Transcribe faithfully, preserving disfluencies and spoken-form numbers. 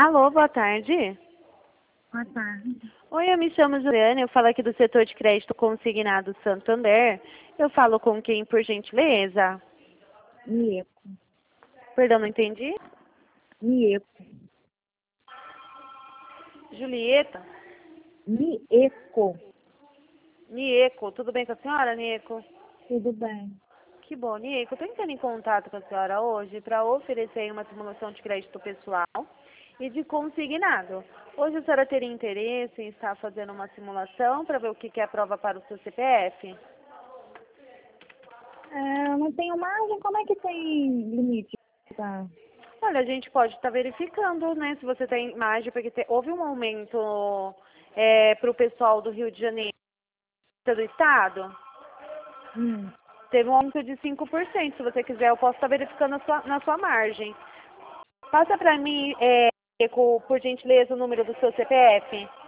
Alô, boa tarde. Boa tarde. Oi, eu me chamo Juliana, eu falo aqui do setor de crédito consignado Santander. Eu falo com quem, por gentileza? Mieco. Perdão, não entendi? Mieco. Julieta? Mieco. Nieco, tudo bem com a senhora, Nieco? Tudo bem. Que bom, Nieco. Eu estou entrando em contato com a senhora hoje para oferecer uma simulação de crédito pessoal e de consignado. Hoje a senhora teria interesse em estar fazendo uma simulação para ver o que que é a prova para o seu C P F? É, eu não tenho margem, como é que tem limite? Tá. Olha, a gente pode estar verificando, né, se você tem margem, porque te- houve um aumento para o pessoal do Rio de Janeiro, do estado. Hum. Teve um aumento de cinco por cento. Se você quiser, eu posso estar verificando na sua, na sua margem. Passa para mim, é, com- por gentileza, o número do seu C P F.